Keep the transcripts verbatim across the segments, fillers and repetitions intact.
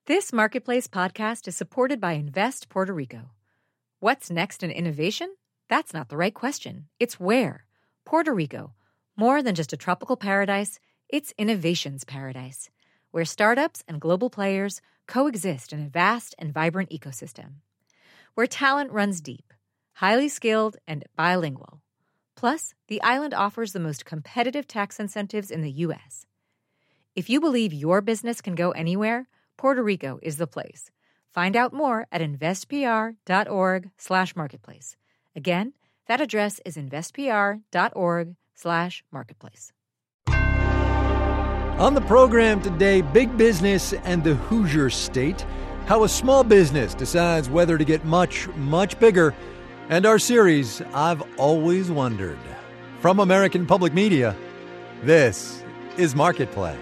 This Marketplace podcast is supported by Invest Puerto Rico. What's next in innovation? That's not the right question. It's where. Puerto Rico. More than just a tropical paradise, it's innovation's paradise, where startups and global players coexist in a vast and vibrant ecosystem. Where talent runs deep, highly skilled, and bilingual. Plus, the island offers the most competitive tax incentives in the U S. If you believe your business can go anywhere, Puerto Rico is the place. Find out more at investpr.org slash marketplace. Again, that address is investpr.org slash marketplace. On the program today, big business and the Hoosier State, how a small business decides whether to get much, much bigger, and our series, I've Always Wondered. From American Public Media, this is Marketplace.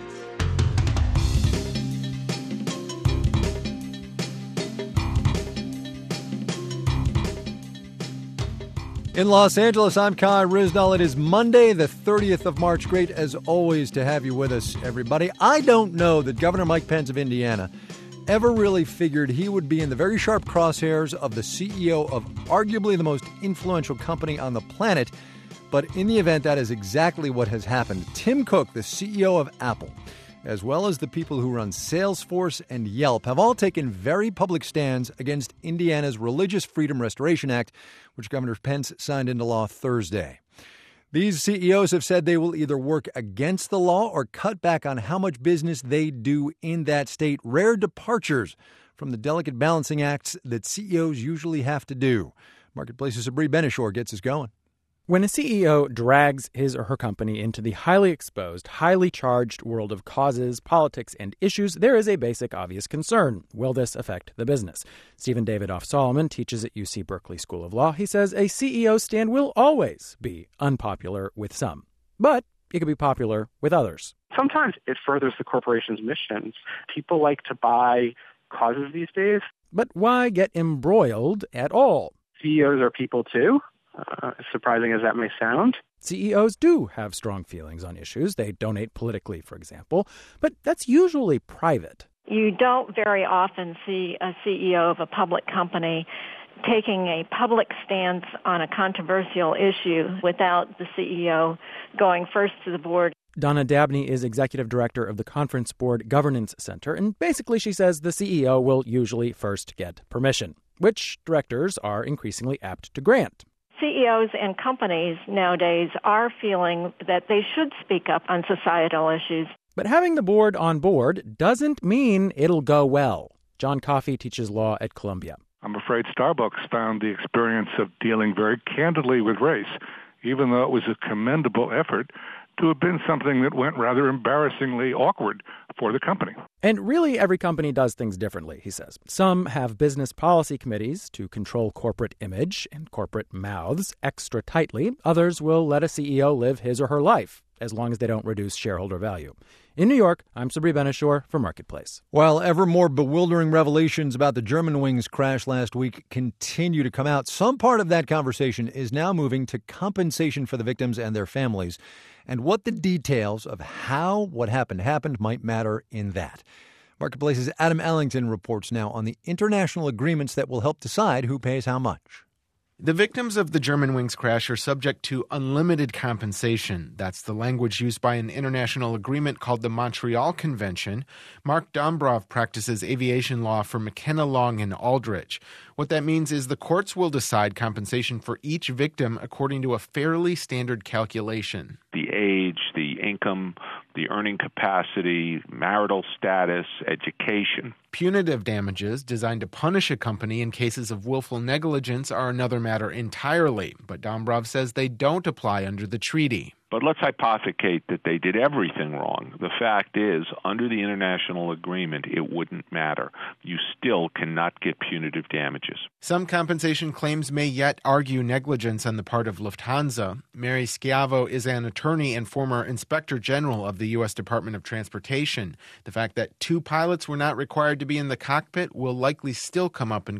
In Los Angeles, I'm Kai Ryssdal. It is Monday, the thirtieth of March. Great, as always, to have you with us, everybody. I don't know that Governor Mike Pence of Indiana ever really figured he would be in the very sharp crosshairs of the C E O of arguably the most influential company on the planet. But in the event, that is exactly what has happened. Tim Cook, the C E O of Apple, as well as the people who run Salesforce and Yelp, have all taken very public stands against Indiana's Religious Freedom Restoration Act, which Governor Pence signed into law Thursday. These C E Os have said they will either work against the law or cut back on how much business they do in that state. Rare departures from the delicate balancing acts that C E Os usually have to do. Marketplace's Sabri Benishore gets us going. When a C E O drags his or her company into the highly exposed, highly charged world of causes, politics, and issues, there is a basic, obvious concern. Will this affect the business? Stephen Davidoff-Solomon teaches at U C Berkeley School of Law. He says a C E O stand will always be unpopular with some, but it can be popular with others. Sometimes it furthers the corporation's mission. People like to buy causes these days. But why get embroiled at all? C E Os are people too. Uh, as surprising as that may sound. C E Os do have strong feelings on issues. They donate politically, for example, but that's usually private. You don't very often see a C E O of a public company taking a public stance on a controversial issue without the C E O going first to the board. Donna Dabney is executive director of the Conference Board Governance Center, and basically she says the C E O will usually first get permission, which directors are increasingly apt to grant. C E Os and companies nowadays are feeling that they should speak up on societal issues. But having the board on board doesn't mean it'll go well. John Coffey teaches law at Columbia. I'm afraid Starbucks found the experience of dealing very candidly with race, even though it was a commendable effort, to have been something that went rather embarrassingly awkward for the company. And really, every company does things differently, he says. Some have business policy committees to control corporate image and corporate mouths extra tightly. Others will let a C E O live his or her life, as long as they don't reduce shareholder value. In New York, I'm Sabri Benishore for Marketplace. While ever more bewildering revelations about the Germanwings crash last week continue to come out, some part of that conversation is now moving to compensation for the victims and their families, and what the details of how what happened happened might matter in that. Marketplace's Adam Ellington reports now on the international agreements that will help decide who pays how much. The victims of the Germanwings crash are subject to unlimited compensation. That's the language used by an international agreement called the Montreal Convention. Mark Dombrov practices aviation law for McKenna Long and Aldrich. What that means is the courts will decide compensation for each victim according to a fairly standard calculation. The age, the income, the earning capacity, marital status, education. Punitive damages designed to punish a company in cases of willful negligence are another matter entirely, but Dombrov says they don't apply under the treaty. But let's hypothecate that they did everything wrong. The fact is, under the international agreement, it wouldn't matter. You still cannot get punitive damages. Some compensation claims may yet argue negligence on the part of Lufthansa. Mary Schiavo is an attorney and former inspector general of the U S Department of Transportation. The fact that two pilots were not required to be in the cockpit will likely still come up in court.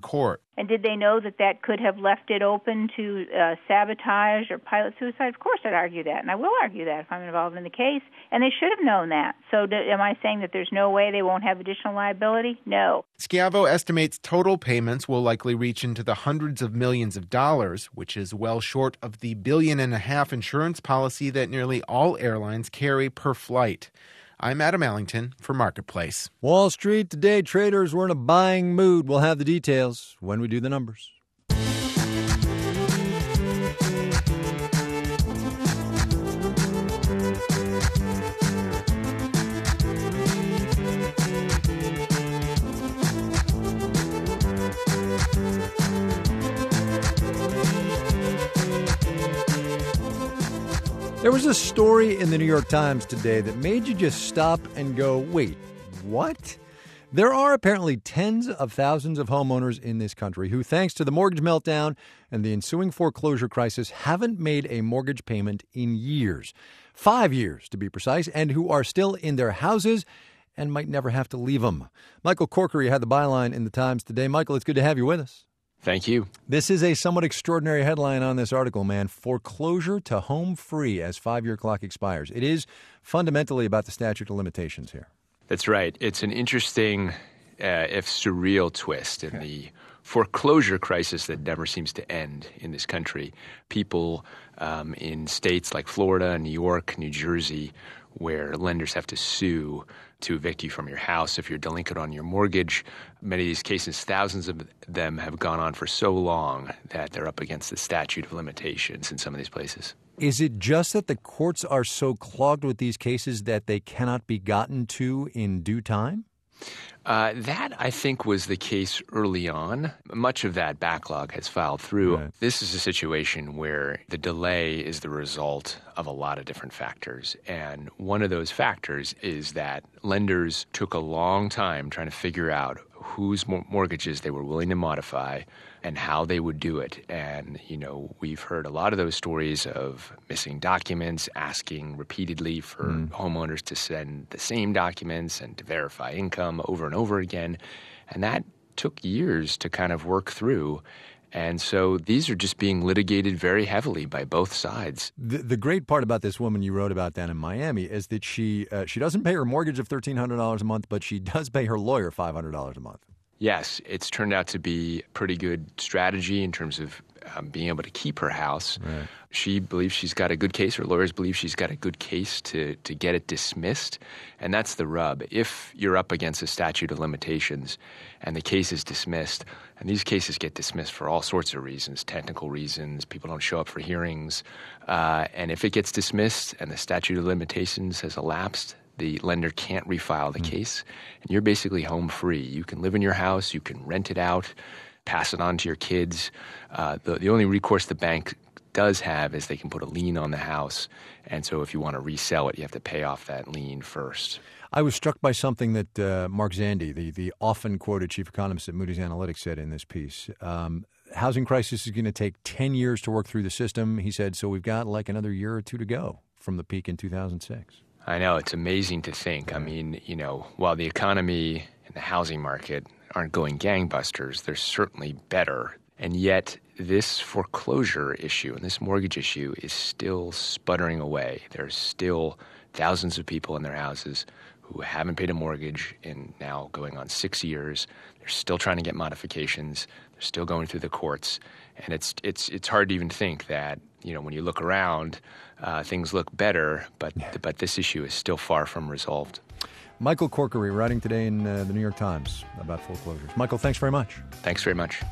And did they know that that could have left it open to uh, sabotage or pilot suicide? Of course I'd argue that, and I will argue that if I'm involved in the case. And they should have known that. So do, am I saying that there's no way they won't have additional liability? No. Schiavo estimates total payments will likely reach into the hundreds of millions of dollars, which is well short of the billion and a half insurance policy that nearly all airlines carry per flight. I'm Adam Allington for Marketplace. Wall Street today, traders were in a buying mood. We'll have the details when we do the numbers. There was a story in the New York Times today that made you just stop and go, wait, what? There are apparently tens of thousands of homeowners in this country who, thanks to the mortgage meltdown and the ensuing foreclosure crisis, haven't made a mortgage payment in years. Five years, to be precise, and who are still in their houses and might never have to leave them. Michael Corkery had the byline in the Times today. Michael, it's good to have you with us. Thank you. This is a somewhat extraordinary headline on this article, man. Foreclosure to home free as five-year clock expires. It is fundamentally about the statute of limitations here. That's right. It's an interesting, uh, if surreal twist in the foreclosure crisis that never seems to end in this country. People um, in states like Florida, New York, New Jersey, where lenders have to sue to evict you from your house if you're delinquent on your mortgage. Many of these cases, thousands of them have gone on for so long that they're up against the statute of limitations in some of these places. Is it just that the courts are so clogged with these cases that they cannot be gotten to in due time? Uh, that, I think, was the case early on. Much of that backlog has filed through. Right. This is a situation where the delay is the result of a lot of different factors. And one of those factors is that lenders took a long time trying to figure out whose mortgages they were willing to modify and how they would do it. And, you know, we've heard a lot of those stories of missing documents, asking repeatedly for mm. homeowners to send the same documents and to verify income over and over again. And that took years to kind of work through. And so these are just being litigated very heavily by both sides. The, the great part about this woman you wrote about down in Miami is that she uh, she doesn't pay her mortgage of thirteen hundred dollars a month, but she does pay her lawyer five hundred dollars a month. Yes, it's turned out to be a pretty good strategy in terms of um, being able to keep her house. Right. She believes she's got a good case. Her lawyers believe she's got a good case to, to get it dismissed. And that's the rub. If you're up against a statute of limitations and the case is dismissed, and these cases get dismissed for all sorts of reasons, technical reasons, people don't show up for hearings, uh, and if it gets dismissed and the statute of limitations has elapsed, the lender can't refile the mm. case, and you're basically home free. You can live in your house, you can rent it out, pass it on to your kids. Uh, the, the only recourse the bank does have is they can put a lien on the house, and so if you want to resell it, you have to pay off that lien first. I was struck by something that uh, Mark Zandi, the, the often quoted chief economist at Moody's Analytics, said in this piece. Um, housing crisis is going to take ten years to work through the system, he said, so we've got like another year or two to go from the peak in two thousand six. I know. It's amazing to think. I mean, you know, while the economy and the housing market aren't going gangbusters, they're certainly better. And yet this foreclosure issue and this mortgage issue is still sputtering away. There's still thousands of people in their houses who haven't paid a mortgage in now going on six years. They're still trying to get modifications. They're still going through the courts. And it's it's it's hard to even think that, you know, when you look around, uh, things look better, but but this issue is still far from resolved. Michael Corkery writing today in uh, the New York Times about foreclosures. Michael, thanks very much. Thanks very much.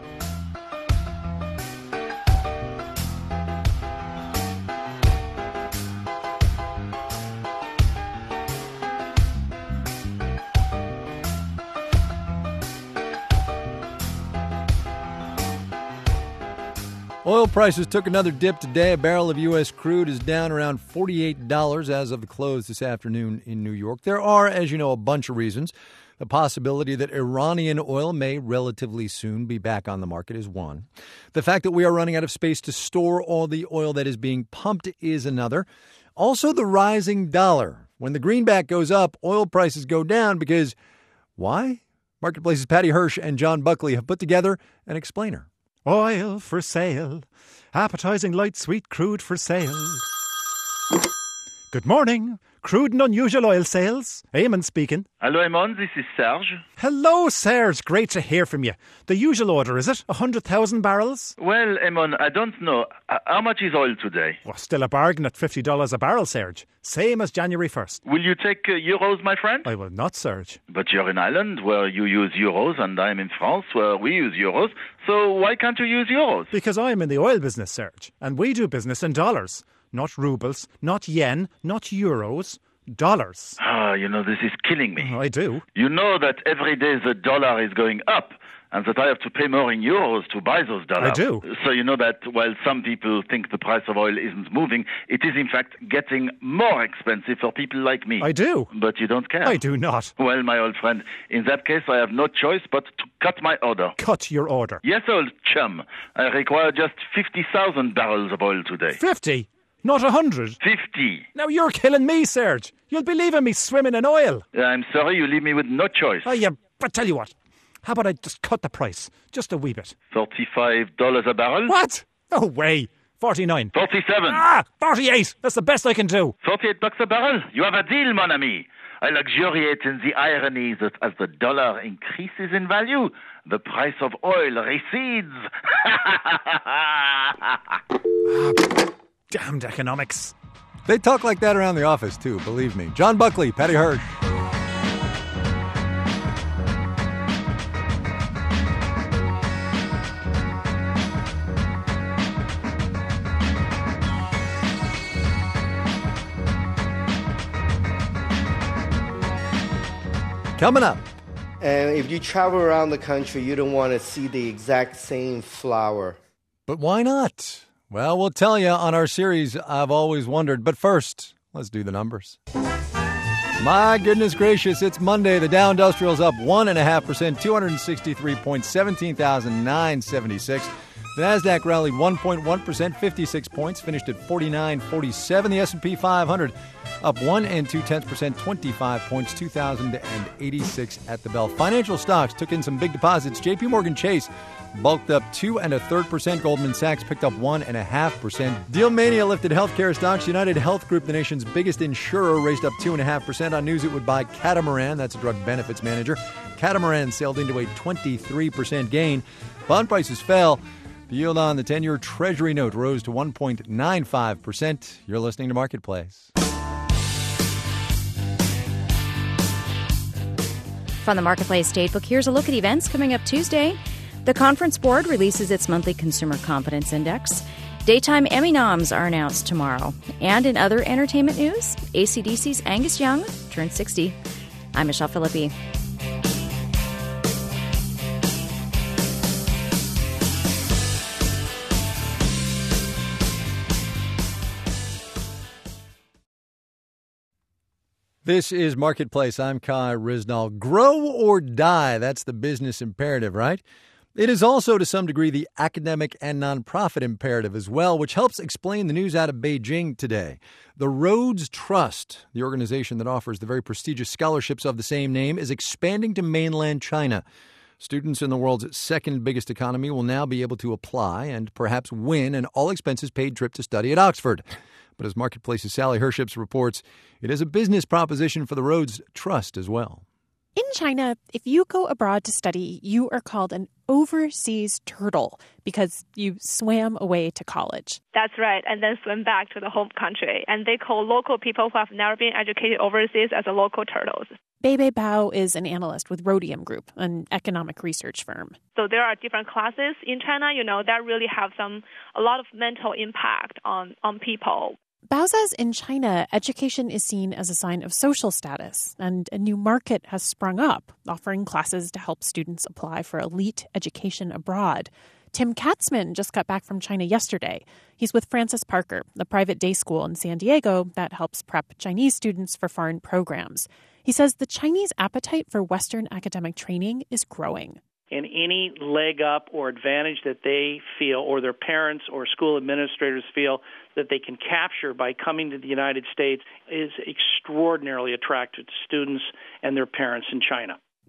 Oil prices took another dip today. A barrel of U S crude is down around forty-eight dollars as of the close this afternoon in New York. There are, as you know, a bunch of reasons. The possibility that Iranian oil may relatively soon be back on the market is one. The fact that we are running out of space to store all the oil that is being pumped is another. Also, the rising dollar. When the greenback goes up, oil prices go down because, why? Marketplace's Patty Hirsch and John Buckley have put together an explainer. Oil for sale. Appetizing light sweet crude for sale. Good morning. Crude and unusual oil sales. Eamon speaking. Hello, Eamon. This is Serge. Hello, Serge. Great to hear from you. The usual order, is it? one hundred thousand barrels? Well, Eamon, I don't know. Uh, how much is oil today? Well, still a bargain at fifty dollars a barrel, Serge. Same as January first. Will you take uh, euros, my friend? I will not, Serge. But you're in Ireland, where you use euros, and I'm in France, where we use euros. So why can't you use euros? Because I'm in the oil business, Serge. And we do business in dollars. Not rubles, not yen, not euros. Dollars. Ah, you know, this is killing me. Oh, I do. You know that every day the dollar is going up, and that I have to pay more in euros to buy those dollars. I do. So you know that while some people think the price of oil isn't moving, it is in fact getting more expensive for people like me. I do. But you don't care. I do not. Well, my old friend, in that case I have no choice but to cut my order. Cut your order? Yes, old chum. I require just fifty thousand barrels of oil today. Fifty? Not a hundred? Fifty. Now you're killing me, Serge. You'll be leaving me swimming in oil. I'm sorry, you leave me with no choice. Oh, yeah, but tell you what. How about I just cut the price? Just a wee bit. Thirty-five dollars a barrel? What? No way. Forty-nine. Forty-seven. Ah, forty-eight. That's the best I can do. Forty-eight bucks a barrel? You have a deal, mon ami. I luxuriate in the irony that as the dollar increases in value, the price of oil recedes. ah, damned economics. They talk like that around the office, too, believe me. John Buckley, Patty Hirsch. Coming up. And if you travel around the country, you don't want to see the exact same flower. But why not? Well, we'll tell you on our series, I've Always Wondered. But first, let's do the numbers. My goodness gracious, it's Monday. The Dow Industrial's up one point five percent, two hundred sixty-three points, seventeen thousand nine hundred seventy-six. The NASDAQ rallied one point one percent, fifty-six points, finished at forty-nine forty-seven. The S and P five hundred up one and two tenths percent, twenty-five points, two thousand eighty-six at the bell. Financial stocks took in some big deposits. J P Morgan Chase bulked up two and a third percent. Goldman Sachs picked up one and a half percent. Deal mania lifted healthcare stocks. United Health Group, the nation's biggest insurer, raised up two and a half percent on news it would buy Catamaran. That's a drug benefits manager. Catamaran sailed into a twenty-three percent gain. Bond prices fell. The yield on the ten-year Treasury note rose to one point nine five percent. You're listening to Marketplace. From the Marketplace Datebook, here's a look at events coming up Tuesday. The Conference Board releases its monthly Consumer Confidence Index. Daytime Emmy noms are announced tomorrow. And in other entertainment news, A C D C's Angus Young turned sixty. I'm Michelle Philippi. This is Marketplace. I'm Kai Risnall. Grow or die. That's the business imperative, right? It is also, to some degree, the academic and nonprofit imperative as well, which helps explain the news out of Beijing today. The Rhodes Trust, the organization that offers the very prestigious scholarships of the same name, is expanding to mainland China. Students in the world's second biggest economy will now be able to apply and perhaps win an all-expenses-paid trip to study at Oxford. But as Marketplace's Sally Herships reports, it is a business proposition for the Rhodes Trust as well. In China, if you go abroad to study, you are called an overseas turtle because you swam away to college. That's right, and then swim back to the home country. And they call local people who have never been educated overseas as a local turtles. Beibei Bao is an analyst with Rhodium Group, an economic research firm. So there are different classes in China, you know, that really have some a lot of mental impact on, on people. Bao says in China, education is seen as a sign of social status, and a new market has sprung up, offering classes to help students apply for elite education abroad. Tim Katzman just got back from China yesterday. He's with Francis Parker, the private day school in San Diego that helps prep Chinese students for foreign programs. He says the Chinese appetite for Western academic training is growing. And any leg up or advantage that they feel, or their parents or school administrators feel, that they can capture by coming to the United States is extraordinarily attractive to students and their parents in China.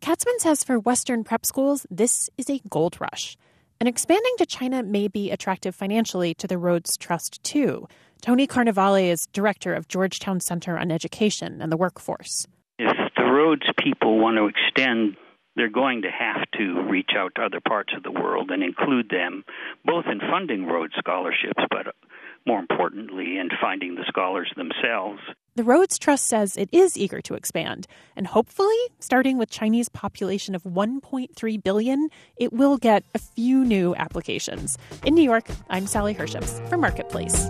Katzman says for Western prep schools, this is a gold rush. And expanding to China may be attractive financially to the Rhodes Trust, too. Tony Carnevale is director of Georgetown Center on Education and the Workforce. If the Rhodes people want to extend, they're going to have to reach out to other parts of the world and include them, both in funding Rhodes scholarships, but more importantly, in finding the scholars themselves. The Rhodes Trust says it is eager to expand, and hopefully, starting with Chinese population of one point three billion, it will get a few new applications. In New York, I'm Sally Herships for Marketplace.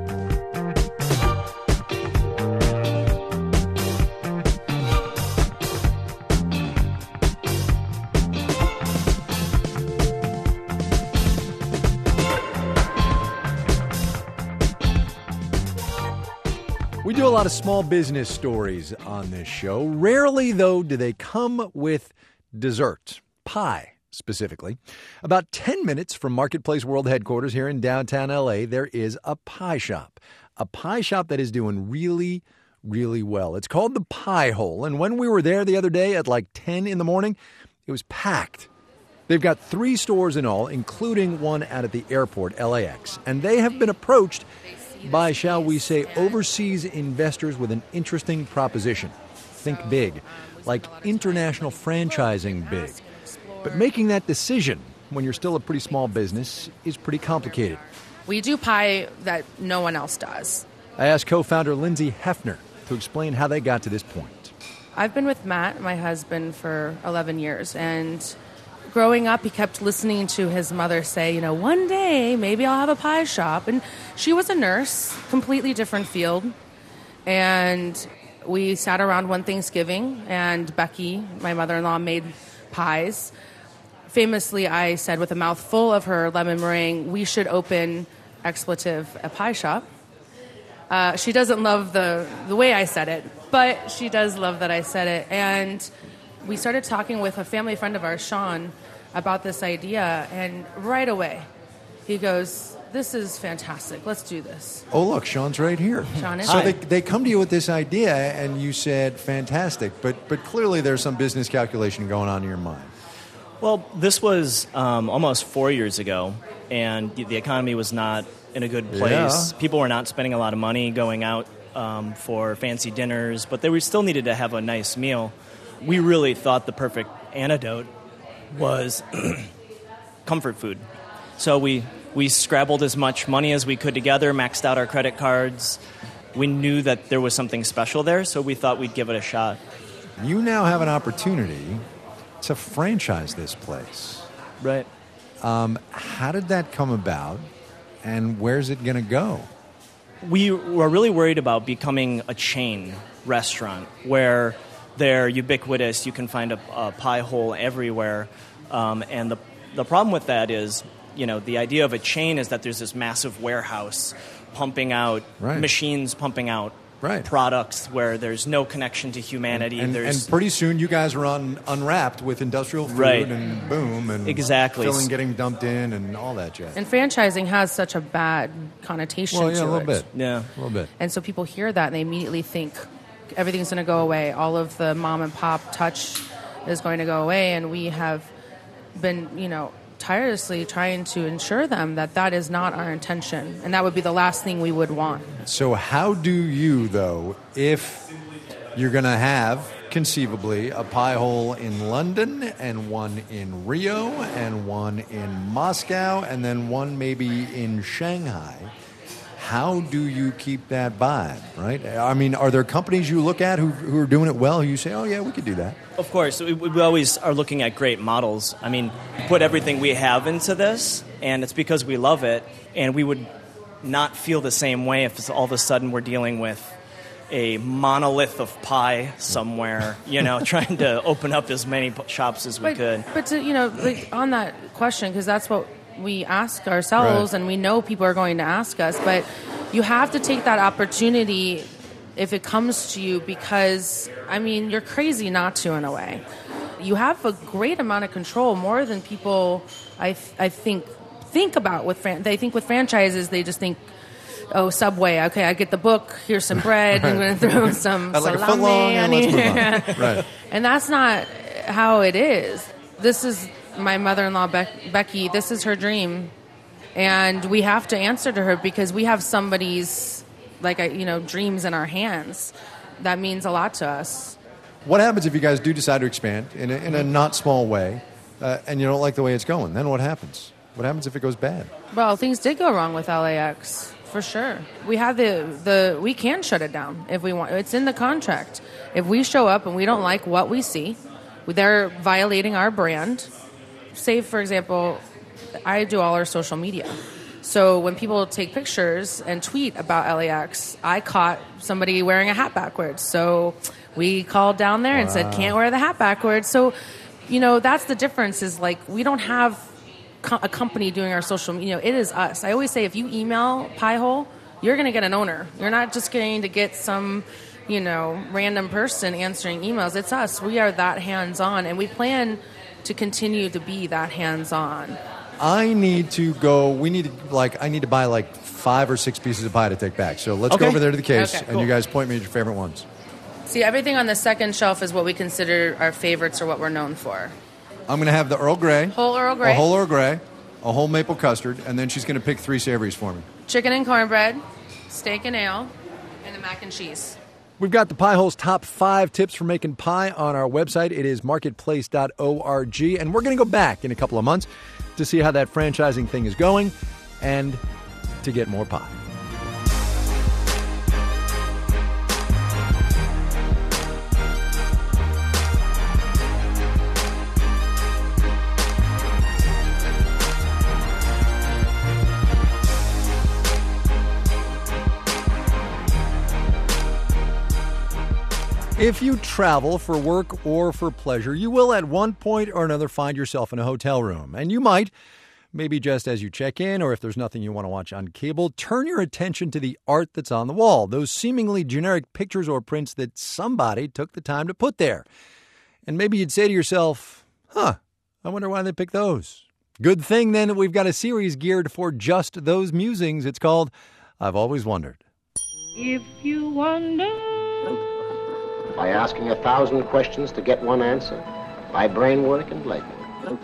We do a lot of small business stories on this show. Rarely, though, do they come with dessert, pie specifically. About ten minutes from Marketplace World headquarters here in downtown L A, there is a pie shop. A pie shop that is doing really, really well. It's called the Pie Hole, and when we were there the other day at like ten in the morning, it was packed. They've got three stores in all, including one out at the airport, L A X, and they have been approached by, shall we say, overseas investors with an interesting proposition. Think big, like international franchising big. But making that decision when you're still a pretty small business is pretty complicated. We do pie that no one else does. I asked co-founder Lindsay Hefner to explain how they got to this point. I've been with Matt, my husband, for eleven years, and growing up, he kept listening to his mother say, you know, one day maybe I'll have a pie shop. And she was a nurse, completely different field. And we sat around one Thanksgiving, and Becky, my mother-in-law, made pies. Famously, I said with a mouthful of her lemon meringue, we should open, expletive, a pie shop. Uh, she doesn't love the, the way I said it, but she does love that I said it. And we started talking with a family friend of ours, Sean, about this idea, and right away he goes, this is fantastic. Let's do this. Oh, look, Sean's right here. Sean is So Hi. they, they come to you with this idea, and you said, fantastic, but but clearly there's some business calculation going on in your mind. Well, this was um, almost four years ago, and the economy was not in a good place. Yeah. People were not spending a lot of money going out um, for fancy dinners, but they were still needed to have a nice meal. We really thought the perfect antidote was comfort food. So we, we scrabbled as much money as we could together, maxed out our credit cards. We knew that there was something special there, so we thought we'd give it a shot. You now have an opportunity to franchise this place. Right. Um, how did that come about, and where's it going to go? We were really worried about becoming a chain restaurant where they're ubiquitous. You can find a, a pie hole everywhere. Um, and the the problem with that is, you know, the idea of a chain is that there's this massive warehouse pumping out, right. machines pumping out right. products where there's no connection to humanity. And, there's and pretty soon you guys are on unwrapped with industrial food right. and boom and exactly. filling getting dumped in and all that jazz. And franchising has such a bad connotation well, yeah, to a little it. bit. Yeah, a little bit. And so people hear that and they immediately think everything's going to go away. All of the mom and pop touch is going to go away, and we have been, you know, tirelessly trying to ensure them that that is not our intention, and that would be the last thing we would want. So how do you, though, if you're going to have, conceivably, a pie hole in London and one in Rio and one in Moscow and then one maybe in Shanghai, how do you keep that vibe, right? I mean, are there companies you look at who, who are doing it well, who you say, oh, yeah, we could do that? Of course. We, we always are looking at great models. I mean, we put everything we have into this, and it's because we love it, and we would not feel the same way if all of a sudden we're dealing with a monolith of pie somewhere, you know, trying to open up as many shops as we but, could. But, to, you know, like on that question, because that's what we ask ourselves, right. and we know people are going to ask us, but you have to take that opportunity if it comes to you, because, I mean, you're crazy not to, in a way. You have a great amount of control, more than people, I I think, think about with fran- they think with franchises, they just think, oh, Subway, okay, I get the book, here's some bread, right. I'm going to throw some I like salami a foot long, on let's here. move on. Right. And that's not, how it is. This is my mother-in-law, Be- Becky. This is her dream. And we have to answer to her because we have somebody's, like, you know, dreams in our hands. That means a lot to us. What happens if you guys do decide to expand in a, in a not small way uh, and you don't like the way it's going? Then what happens? What happens if it goes bad? Well, things did go wrong with L A X, for sure. We have the, the we can shut it down if we want. It's in the contract. If we show up and we don't like what we see, they're violating our brand. Say, for example, I do all our social media. So when people take pictures and tweet about L A X, I caught somebody wearing a hat backwards. So we called down there and wow. said, can't wear the hat backwards. So, you know, that's the difference is, like, we don't have co- a company doing our social media. You know, it is us. I always say if you email Piehole, you're going to get an owner. You're not just going to get some, you know, random person answering emails. It's us. We are that hands-on, and we plan to continue to be that hands-on. I need to go, we need to, like, I need to buy, like, five or six pieces of pie to take back. So let's okay. go over there to the case, okay, and cool. you guys point me to your favorite ones. See, everything on the second shelf is what we consider our favorites or what we're known for. I'm going to have the Earl Grey. Whole Earl Grey. A whole Earl Grey, a whole maple custard, and then she's going to pick three savories for me. Chicken and cornbread, steak and ale, and the mac and cheese. We've got the Piehole's top five tips for making pie on our website. It is marketplace dot org, and we're going to go back in a couple of months to see how that franchising thing is going and to get more pie. If you travel for work or for pleasure, you will at one point or another find yourself in a hotel room. And you might, maybe just as you check in or if there's nothing you want to watch on cable, turn your attention to the art that's on the wall, those seemingly generic pictures or prints that somebody took the time to put there. And maybe you'd say to yourself, huh, I wonder why they picked those. Good thing then that we've got a series geared for just those musings. It's called I've Always Wondered. If you wonder... By asking a thousand questions to get one answer. By brain work and leg work.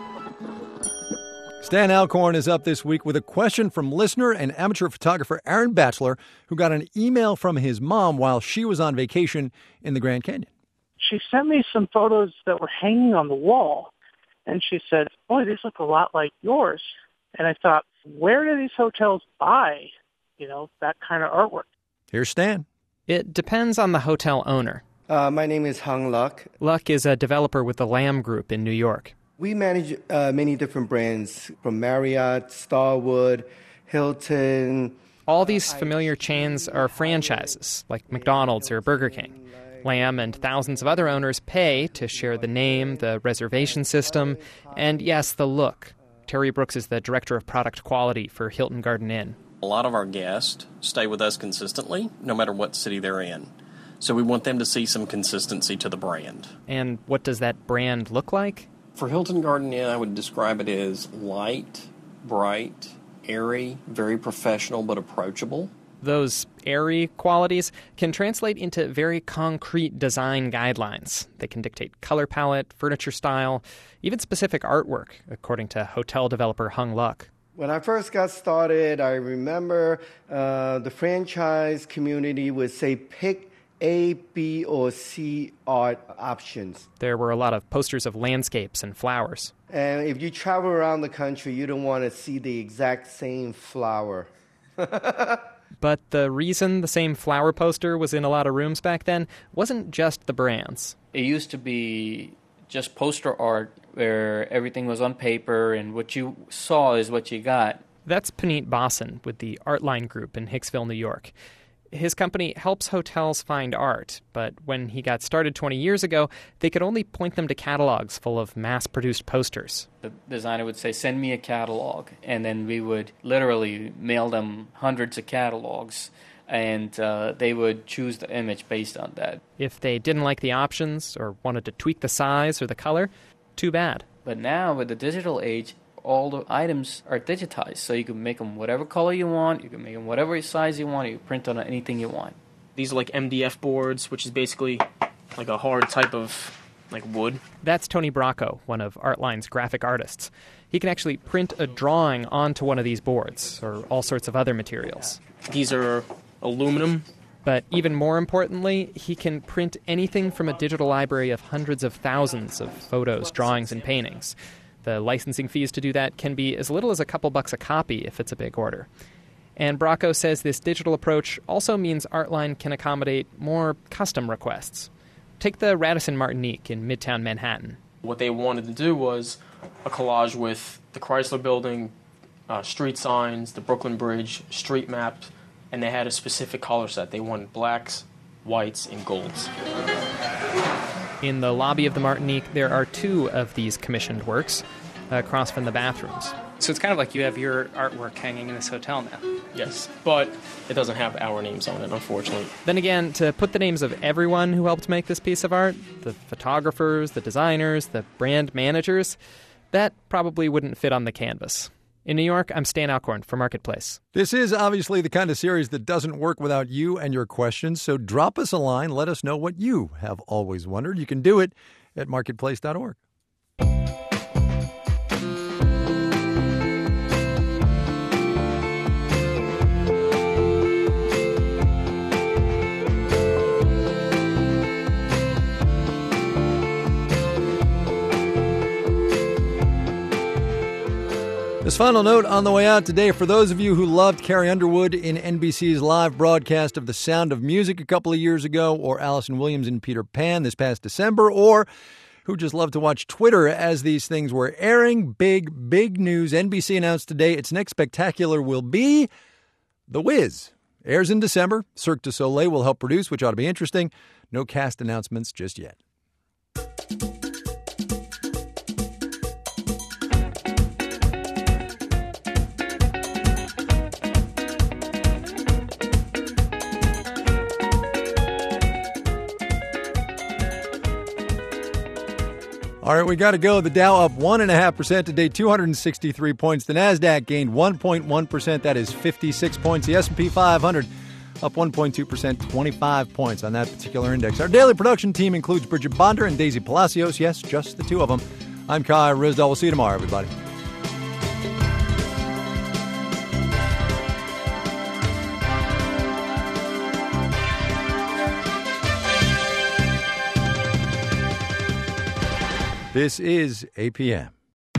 Stan Alcorn is up this week with a question from listener and amateur photographer Aaron Batchelor, who got an email from his mom while she was on vacation in the Grand Canyon. She sent me some photos that were hanging on the wall, and she said, boy, these look a lot like yours. And I thought, where do these hotels buy, you know, that kind of artwork? Here's Stan. It depends on the hotel owner. Uh, my name is Hung Luck. Luck is a developer with the Lamb Group in New York. We manage uh, many different brands, from Marriott, Starwood, Hilton. All these familiar chains are franchises, like McDonald's or Burger King. Lamb and thousands of other owners pay to share the name, the reservation system, and, yes, the look. Terry Brooks is the director of product quality for Hilton Garden Inn. A lot of our guests stay with us consistently, no matter what city they're in. So we want them to see some consistency to the brand. And what does that brand look like? For Hilton Garden Inn, I would describe it as light, bright, airy, very professional but approachable. Those airy qualities can translate into very concrete design guidelines. They can dictate color palette, furniture style, even specific artwork, according to hotel developer Hung Luck. When I first got started, I remember uh, the franchise community would say, pick A, B, or C art options. There were a lot of posters of landscapes and flowers. And if you travel around the country, you don't want to see the exact same flower. But the reason the same flower poster was in a lot of rooms back then wasn't just the brands. It used to be just poster art where everything was on paper and what you saw is what you got. That's Puneet Basan with the Artline Group in Hicksville, New York. His company helps hotels find art, but when he got started twenty years ago, they could only point them to catalogs full of mass-produced posters. The designer would say, send me a catalog, and then we would literally mail them hundreds of catalogs, and uh, they would choose the image based on that. If they didn't like the options or wanted to tweak the size or the color, too bad. But now, with the digital age, all the items are digitized, so you can make them whatever color you want, you can make them whatever size you want, you can print on anything you want. These are like M D F boards, which is basically like a hard type of Like wood? That's Tony Bracco, one of Artline's graphic artists. He can actually print a drawing onto one of these boards, or all sorts of other materials. These are aluminum. But even more importantly, he can print anything from a digital library of hundreds of thousands of photos, drawings, and paintings. The licensing fees to do that can be as little as a couple bucks a copy if it's a big order. And Bracco says this digital approach also means Artline can accommodate more custom requests. Take the Radisson Martinique in Midtown Manhattan. What they wanted to do was a collage with the Chrysler Building, uh, street signs, the Brooklyn Bridge, street maps, and they had a specific color set. They wanted blacks, whites, and golds. In the lobby of the Martinique, there are two of these commissioned works uh, across from the bathrooms. So it's kind of like you have your artwork hanging in this hotel now. Yes, but it doesn't have our names on it, unfortunately. Then again, to put the names of everyone who helped make this piece of art, the photographers, the designers, the brand managers, that probably wouldn't fit on the canvas. In New York, I'm Stan Alcorn for Marketplace. This is obviously the kind of series that doesn't work without you and your questions, so drop us a line. Let us know what you have always wondered. You can do it at marketplace dot org. This final note on the way out today, for those of you who loved Carrie Underwood in N B C's live broadcast of The Sound of Music a couple of years ago, or Allison Williams in Peter Pan this past December, or who just loved to watch Twitter as these things were airing, big, big news. N B C announced today its next spectacular will be The Wiz. Airs in December. Cirque du Soleil will help produce, which ought to be interesting. No cast announcements just yet. All right, we got to go. The Dow up one point five percent today, two hundred sixty-three points. The Nasdaq gained one point one percent. That is fifty-six points. The S and P five hundred up one point two percent, twenty-five points on that particular index. Our daily production team includes Bridget Bonder and Daisy Palacios. Yes, just the two of them. I'm Kai Ryssdal. We'll see you tomorrow, everybody. This is A P M.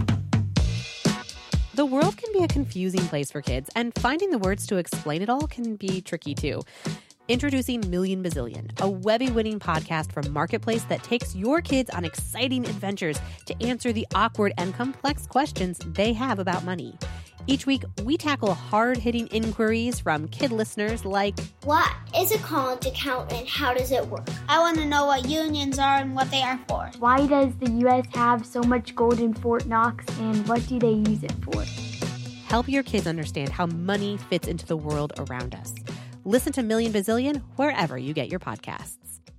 The world can be a confusing place for kids, and finding the words to explain it all can be tricky too. Introducing Million Bazillion, a Webby-winning podcast from Marketplace that takes your kids on exciting adventures to answer the awkward and complex questions they have about money. Each week, we tackle hard-hitting inquiries from kid listeners like, what is a college account and how does it work? I want to know what unions are and what they are for. Why does the U S have so much gold in Fort Knox and what do they use it for? Help your kids understand how money fits into the world around us. Listen to Million Bazillion wherever you get your podcasts.